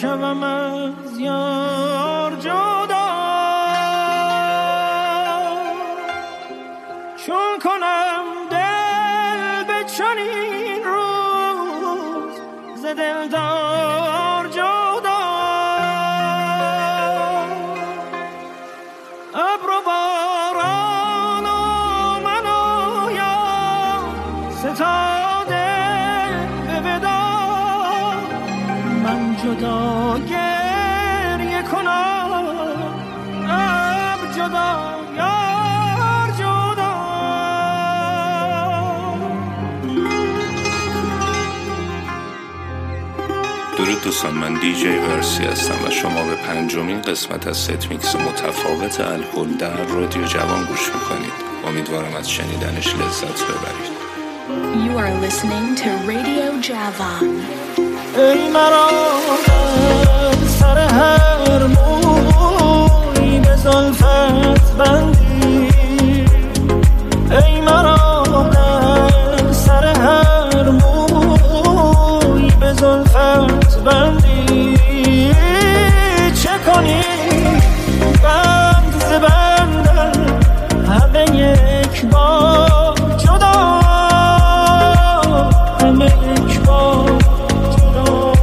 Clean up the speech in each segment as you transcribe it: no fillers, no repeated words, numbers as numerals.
شوم از یار جدا، چون کنم دل به چنین روز ز دلدار جدا. ابر و باران و من و یار ستاده به ودا، من جدا گریه کنم ابر جدا یار جدا. درود دوستان، من دیجی ورسی هستم و شما به 5مین قسمت از ست میکس متفاوت الکل در رادیو جوان گوش میکنید. امیدوارم از شنیدنش لذت ببرید. You are listening to Radio Javan. ای مرا در سر هر موی به زلفت بندی، ای مرا در سر هر موی به زلفت بندی، چه کنی بند ز بندم همه یک بار جدا، همه یک بار جدا.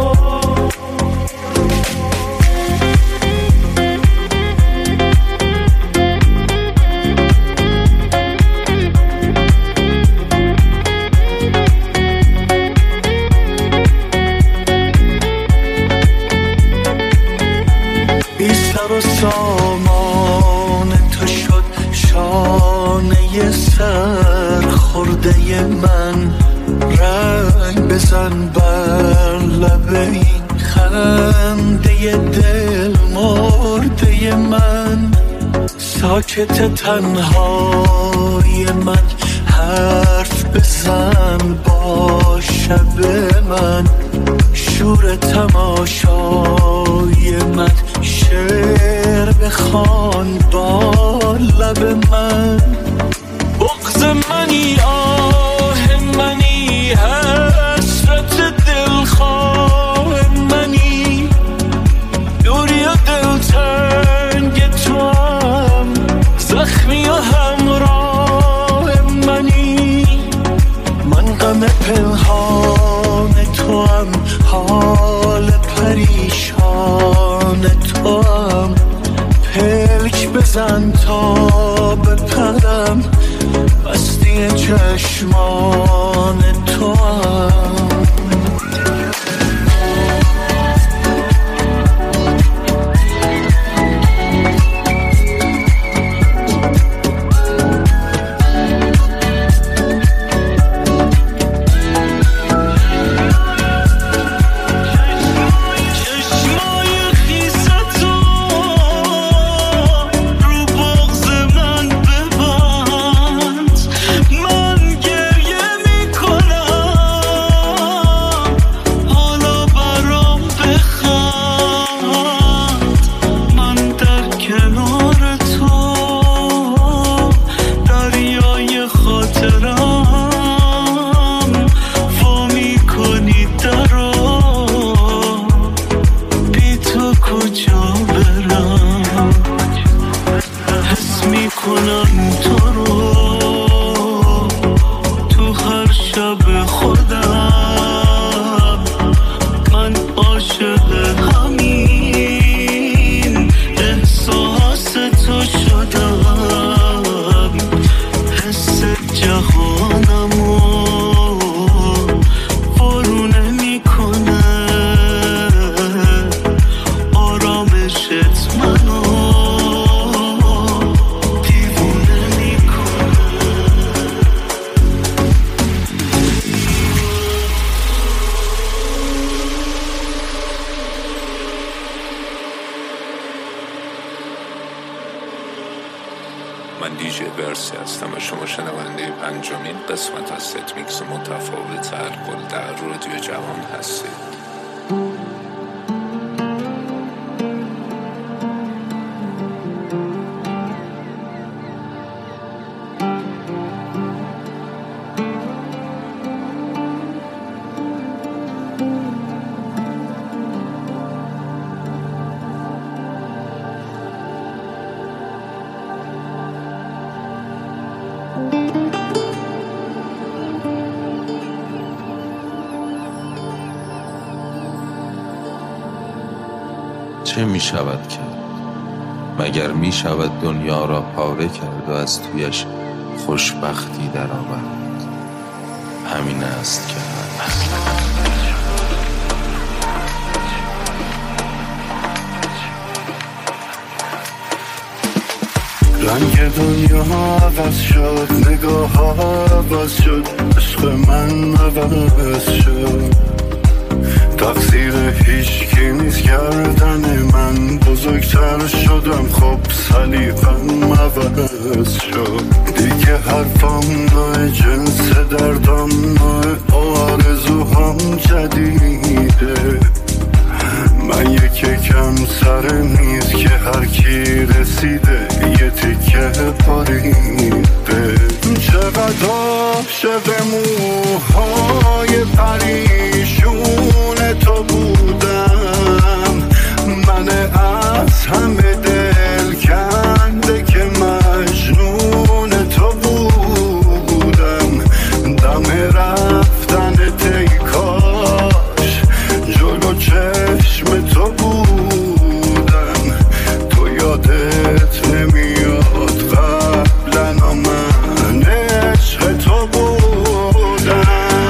بی سر و سامان تو شد شانه سر خورده من، رنگ بزن بر لب این خنده دل مرده من، ساکت تنهای من حرف بزن با شب من، شور تماشای من شعر بخوان با لب من، بغض منی آه منی حسرت دلخواه منی، دوری و دلتنگ تو هم زخمی و همراه منی، من غم پنهان تو هم حال پریشان تو هم، پلک بزن تا بپرم بستی چشمان تو هم. من دیجی ورسی هستم و شما شنونده 5مین قسمت از ست میکس متفاوت الکل در رادیو جوان هستید. چه می شود کرد؟ مگر می شود دنیا را پاره کرد و از تویش خوشبختی در آورد؟ همین است که رنگ دنیا عوض شد، نگاه ها عوض شد، عشق من عوض شد. تقصیر هیچکی نیست کردن من، بزرگتر شدم خب سلیقم عوض شد. دیگه حرفام نوع جنس دردم نوع آرزوهام جدیده. من یکم سر میز که هر کی رسیده یه تکه پاریده. چقدر عاشق موهای پریشون تو بودم، من از همه دل کنده که مجنون تو بودم. دم رفتن تیکاش جلو چشم تو بودم، تو یادت نمیاد قبلا من عشق تو بودم.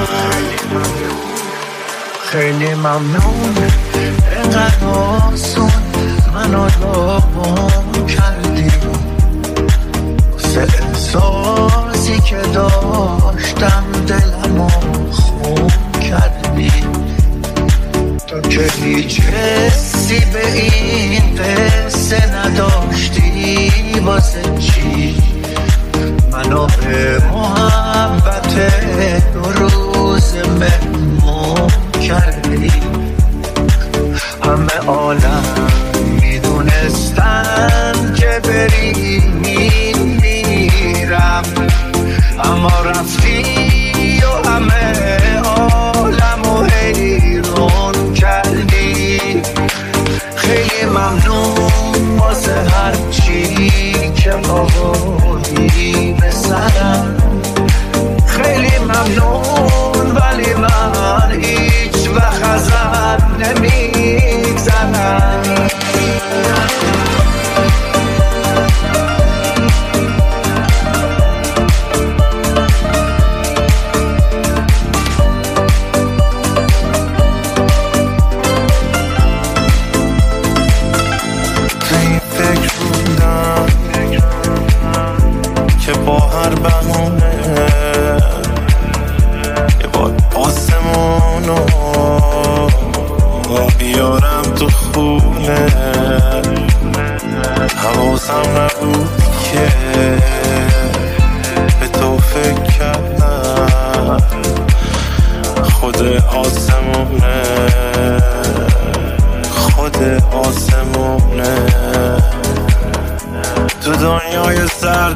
خیلی ممنون اینقدر آسون منو داغون کردی، واسه احساسی که داشتم دلمو خون کردی. تو که هیچ حسی به این قصه نداشتی، واسه چی منو به محبت دو روز مهمون کردی؟ همه عالم میدونستن که بری میرم، اما رفتی و همه عالمو حیرون کردی. خیلی ممنون واسه هر چی که آوردی به سرم. خیلی ممنون ولی من هیچ وقت ازت نمیگذرم. که با هر بهونه یه بار آسمونو بیارم تو خونه. حواسم نبود که به تو فکر کردم، خود آسمونه خود آسمونه. تو دنیای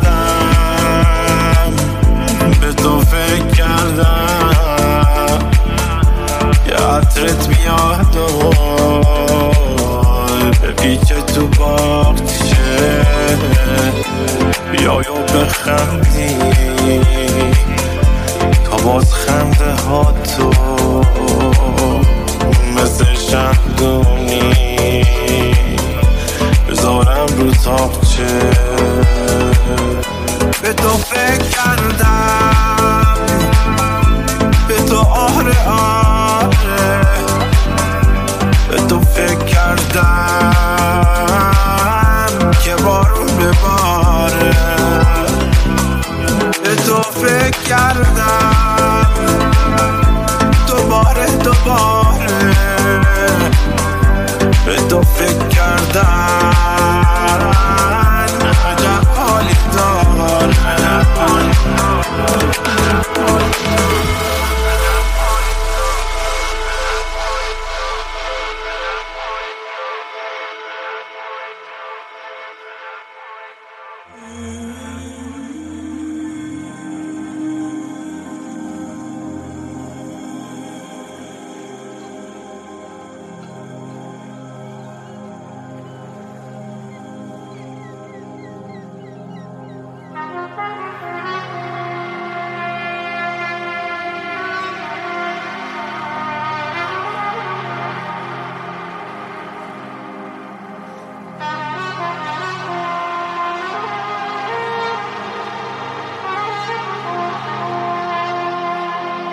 سردم به تو فکر کردم، یه عطرت بیاد و بپیچه تو باغچه، بیای و بخندی تا باز خنده ها تو مثل شمدونی بذارم رو تاقچه. به تو فکر کردم، به تو آره آره، به تو فکر کردم که بارون بباره. به تو فکر کردم دوباره به تو فکر کردم عجب حالی داره.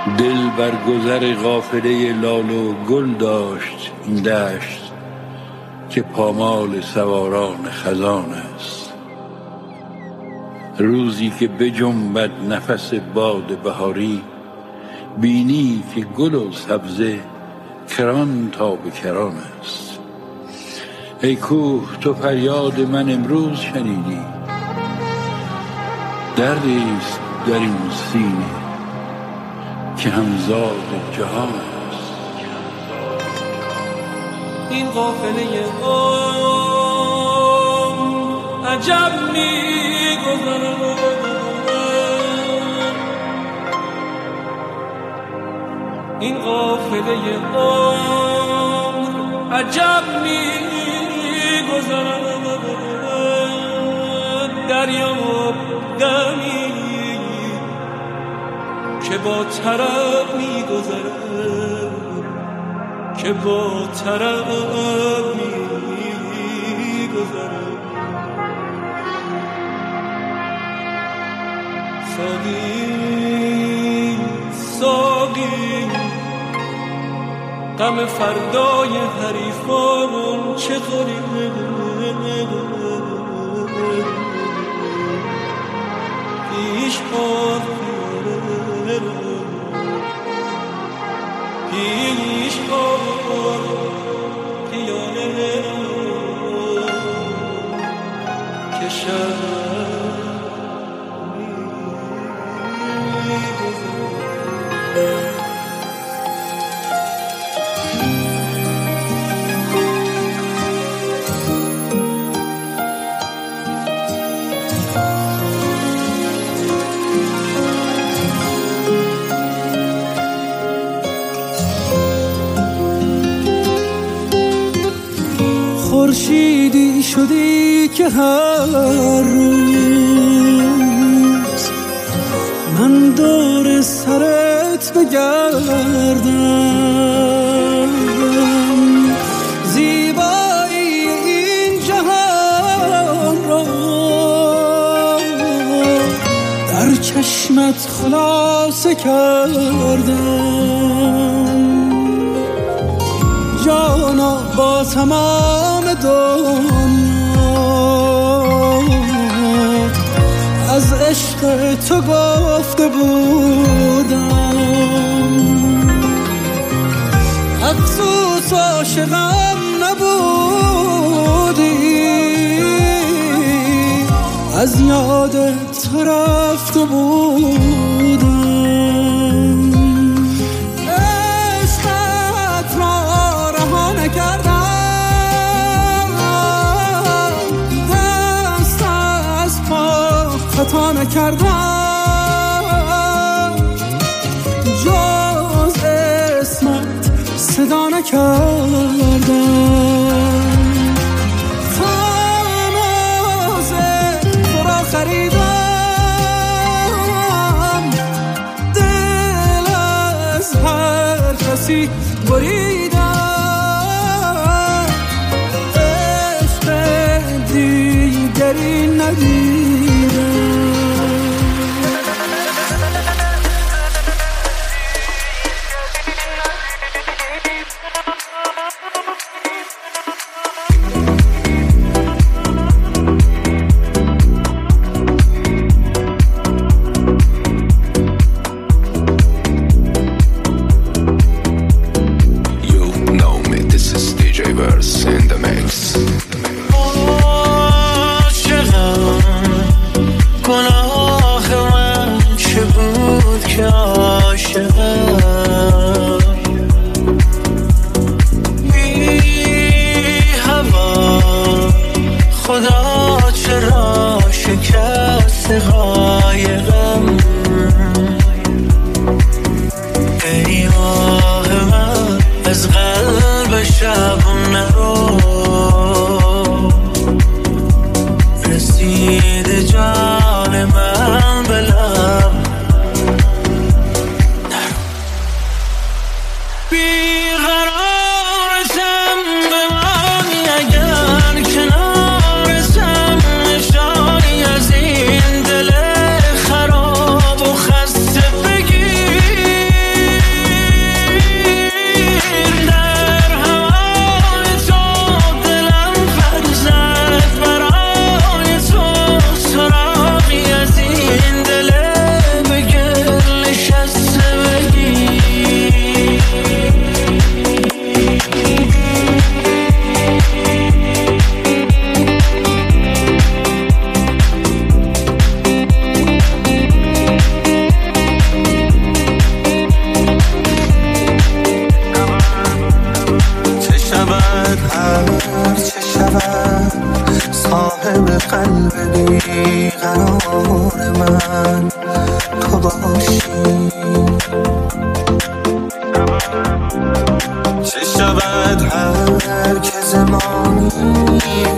دل بر گذر قافله لال و گل داشت این دشت که پامال سواران خزان است. روزی که بجنبد نفس باد بهاری، بینی که گل و سبزه کران تا به کران است. ای کوه تو فریاد من امروز شنیدی، دردیست در این سینه که همزاد جهان است. این قافله عجب می‌گذرد، این قافله عمر عجب می‌گذرد، دریا دمی که با طرب می‌گذرد، که با طرب می‌گذرد. ساقی ساقی غم فردای حریفان چه خوری، پیش باد پیش باد پیاله که شب خورشیدی شدی که هر روز من دور سرت بگردم، زیبایی این جهان را در چشمت خلاصه کردم. جانا با تمام دنیا از عشق تو گفته بودم، افسوس عاشقم نبودی، از یادت رفته بودم. عشقت را رها نکردم، دست از پا خطا نکردم، جز اسمت صدا نکردم. تناز تو را خریدم، دل از هر کسی بریدم، عشق دیگری ندیدم.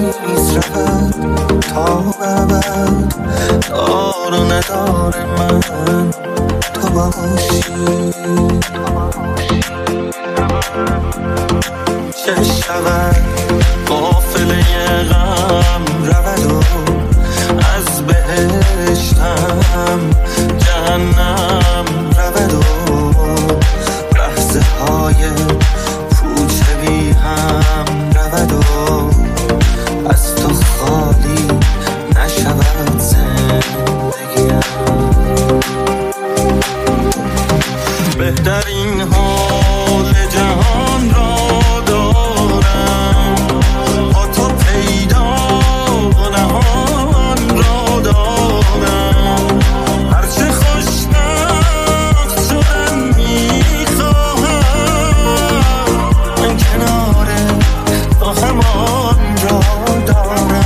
نیست رود تا ببد دار و ندار من تو باشی چه شود قافله غم رود و از بهشتم جهنم رود و لحظه های پوچه بی هم رود و از تو خالی نشود زندگیم بهترین حال جهان را دارم با تو پیدا نهان را دارم هرچه خوشبخت شدن میخواهم من کنار تو همان را دارم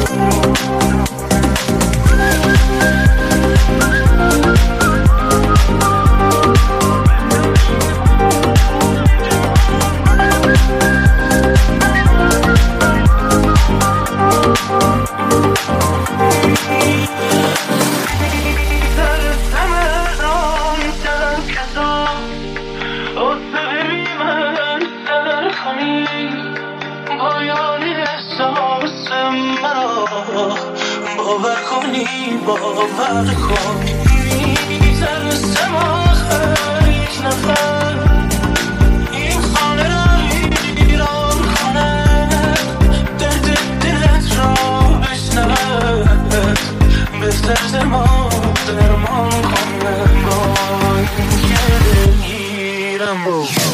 باور کن میزن سماخه یک نفر این خانه را ایران کنه درد دلت را بشنود بهتر ما درمان کنه با این که دلگیرم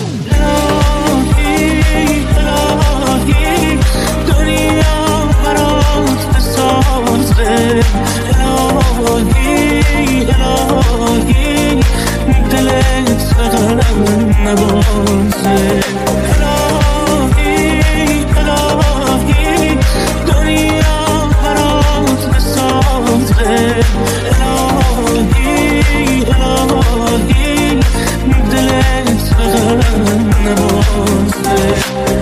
الهی الهی دنیا برات بسازه الهی الهی دلت بغرم نبازه الهی الهی دنیا برات بسازه الهی الهی دلت بغرم نبازه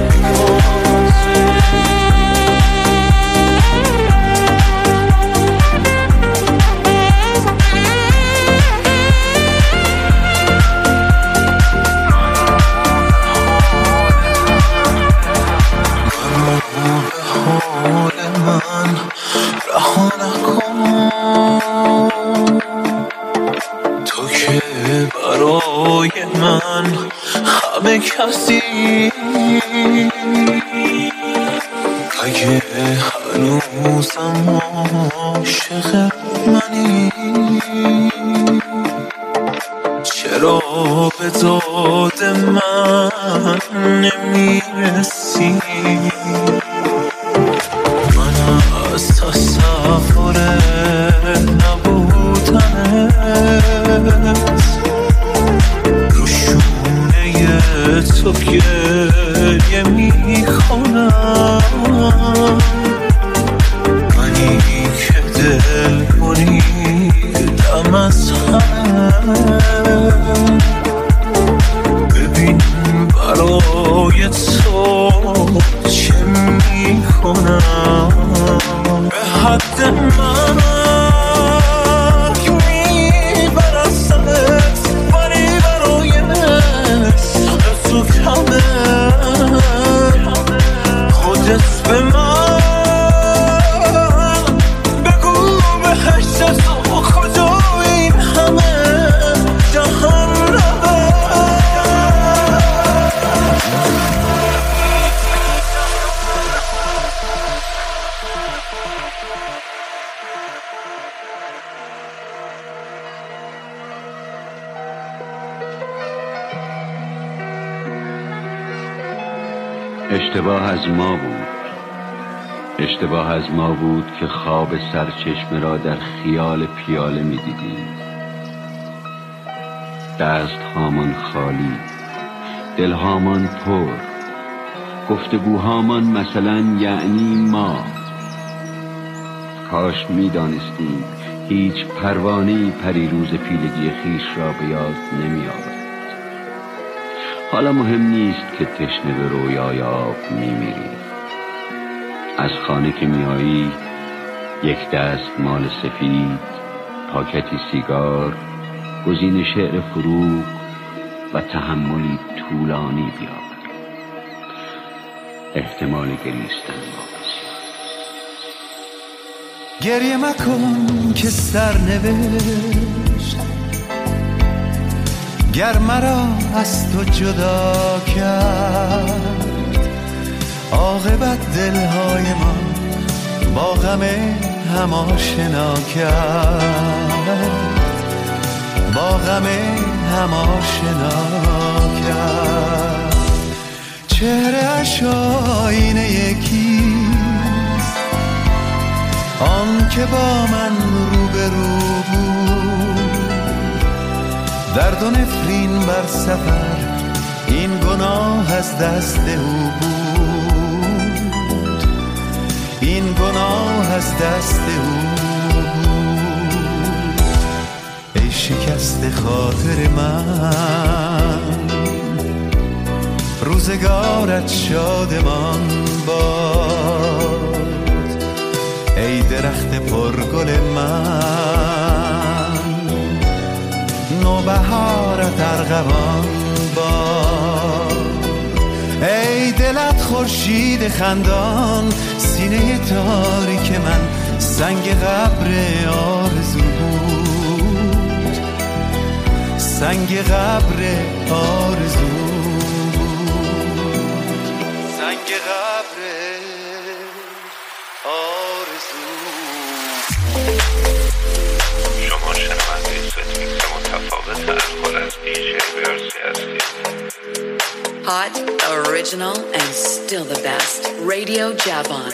کسی اگه هنوزم عاشق منی چرا به داد من نمیرسی من از تصور نبودنت تو گریه میکنم منی که دل بریدم از همه ببین برای تو چه میکنم به حد من خودت به من بگو بهشت تو کجا این همه جهان رود اشتباه از ما بود اشتباه از ما بود که خواب سرچشمه را در خیال پیاله می دیدیم دست هامان خالی دل هامان پر گفتگوهامان مثلا یعنی ما کاش می دانستیم هیچ پروانه‌ای پریروز پیلگی خیش را به یاد نمی آورد. حالا مهم نیست که تشنه به رویای آب می میریم از خانه که میایی یک دست مال سفید، پاکتی سیگار، گزین شعر فروغ و تحملی طولانی بیاور. احتمال گریستن واپسی. گریه مکن که سرنوشت گر مرا از تو جدا کرد، عاقبت دلهای ما با غم هم آشنا کرد، با غم هم آشنا کرد. چهره اش آینه یکیست، آن که با من روبرو بود. درد و نفرین بر سفر این گناه از دست او بود، این گناه از دست او بود. ای شکست خاطر من، روزگارت شادمان باد. ای درخت پرگل من، نوبهارت ارغوان باد. ای دلت خورشید خندان، سینه تاریک من سنگ قبر آرزو بود، سنگ قبر آرزو بود، سنگ قبر آرزو. شما شنونده ست میکس متفاوت الکل از دیجی ورسی هستید. Hot, original, and still the best. Radio Javon.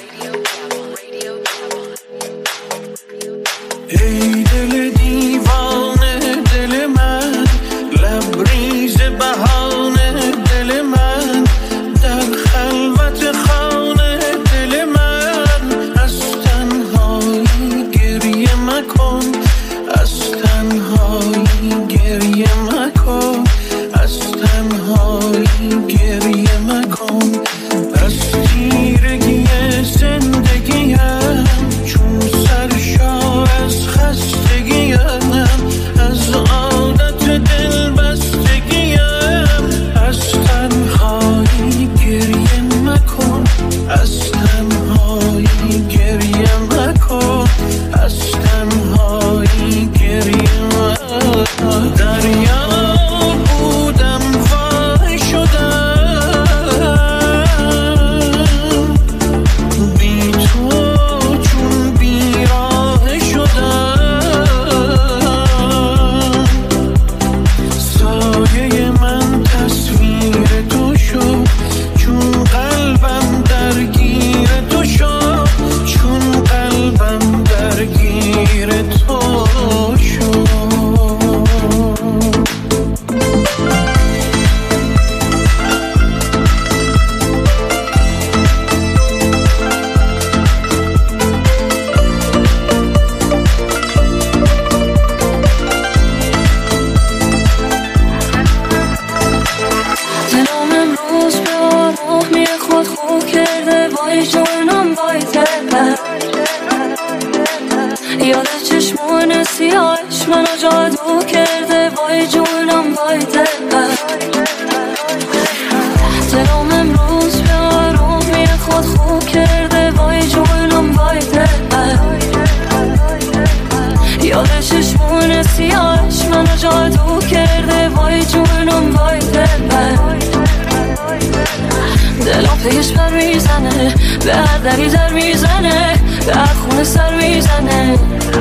ای دل دیوانه دل من، لبریز بهانه دل من، در خلوت خانه دل من. از تنهایی گریه مکن، از تنهایی گریه مکن، از تنهایی گریه مکن. از تیرگی زندگیم چون سرشار از خستگیم، از عادت دل بستگیم. از تنهایی گریه مکن، از تنهایی گریه مکن، از تنهایی گریه مکن. دریا بودم وای شدم، بی تو چون بیراه شدم. سایه من تصویر تو شد، چون قلبم درگیر تو شد، چون قلبم درگیر تو شد. دلم امروز به آرامی خود خو کرده، وای جونم وای دلم. یاد چشمون سیاهش منو جادو کرده، وای جونم وای دلم. دلم امروز به آرامی خود خو کرده، وای جونم وای دلم. یاد چشمون سیاهش منو جادو کرده، وای جونم وای دلم. دلم پیش پر میزنه، به هر دری در میزنه، به هر خونه سر میزنه.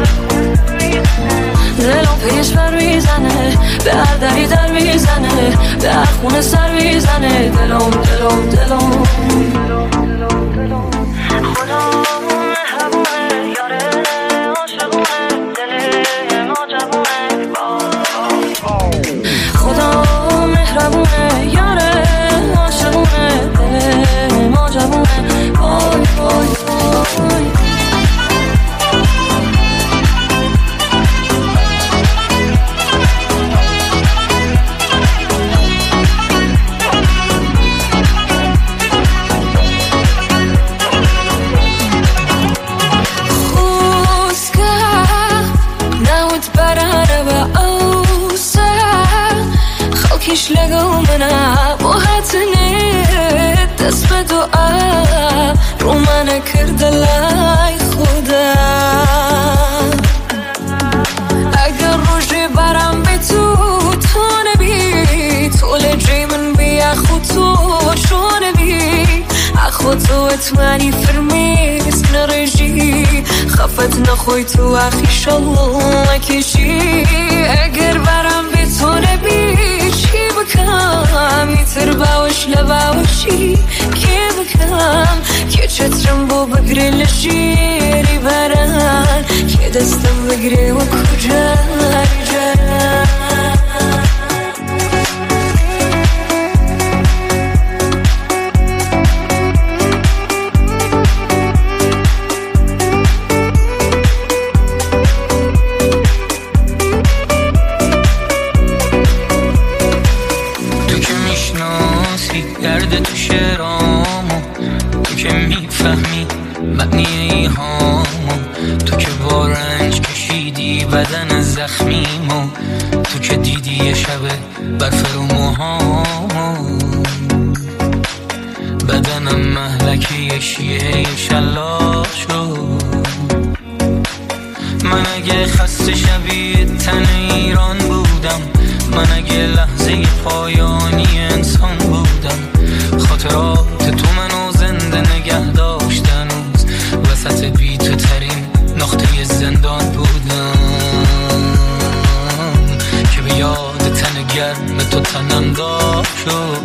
دلم پیش پر میزنه، به هر دری در میزنه، به هر خونه سر میزنه. دلم دلم دلم خدا مهربونه، یاره عاشقونه، دل ما جوونه. خدا مهربونه، یاره عاشقونه، دل ما جوونه. وای وای وای. نکرده لای خودم اگر روژه برم به تو نبی طول جی من بی اخو تو شو نبی اخو تو اتمنی فرمی اسم نرجی خفت نخوی تو اخی شالله نکشی اگر برم به تو نبی چی بکم میتر باوش لباوشی کی بکم که چترم بو بگری لشیری برن که دستم بگری و کجا جرن درد تو شعرامو تو که میفهمی معنی ایهامو تو که با رنج کشیدی بدن زخمیمو تو که دیدی یه شبه برف رو موهامو بدنم مهلکه یه شیعه شلاق شد من اگه خسته شبیه تن ایران بودم من اگه لحظه پایانی انسان بودم خاطرات تو منو زنده نگه داشت هنوز وسط بی تو ترین نقطه زندان بودم که به یاد تن گرم تو تنم داغ شد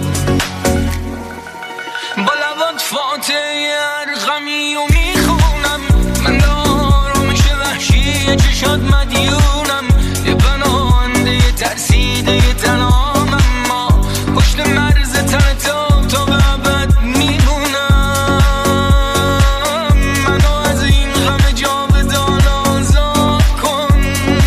با لبات فاتحه ارقمی و میخونم من دارمش وحشی چشات مدیونم یه پناهنده یه ترسیده یه تنام اما پشت مرز تن تو به ابد میمونم منو از این غم جاودان آزاد کن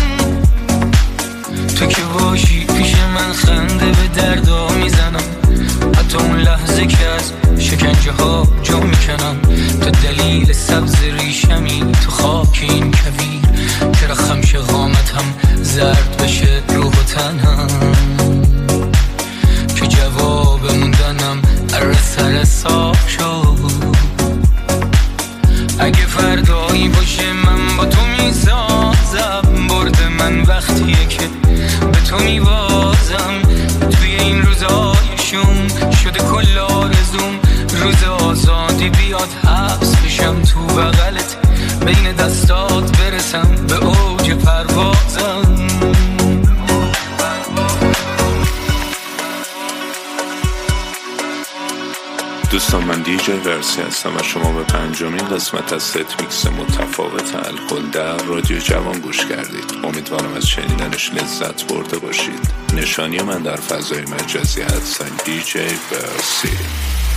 تو که باشی پیش من خنده به دردا میزنم حتی اون لحظه که از شکنجه ها جا میکنم تو دلیل سبز ریشمی تو خاک این کویر که رخم شقامت هم زرد بشه روح و تنم که جواب موندنم سر صاف شد اگه فردایی باشه من با تو میسازم برد من وقتیه که به تو میوازم توی این روزای شوم شده کل آرزوم روز آزادی بیاد حبس بشم تو بغلت بین دستات برسم به اوج پروازم دوستان من دیجی ورسی هستم و شما به 5مین قسمت از ست میکس متفاوت الکل در رادیو جوان گوش کردید. امیدوارم از شنیدنش لذت برده باشید. نشانی من در فضای مجازی هستم دیجی ورسی.